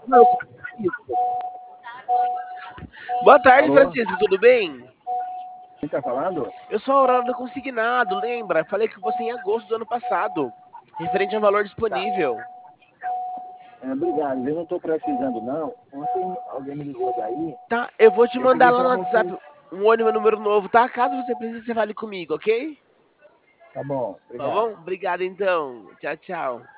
Não, isso. Boa tarde, Alô? Francisco, tudo bem? Quem tá falando? Eu sou a Aurora do Consignado, lembra? Falei com você em agosto do ano passado, referente ao valor Tá. disponível. Obrigado. Eu não tô precisando, não. Ontem alguém me ligou daí. Tá, eu vou te Eu mandar pedi lá no pra WhatsApp você. um ônibus número novo, tá? Caso você precise, você fale comigo, ok? Tá bom, Tá obrigado. bom? Obrigado então. Tchau, tchau.